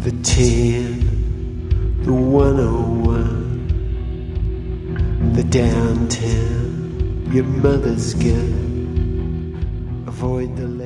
the 10, the 101, the downtown, your mother's gun. Avoid the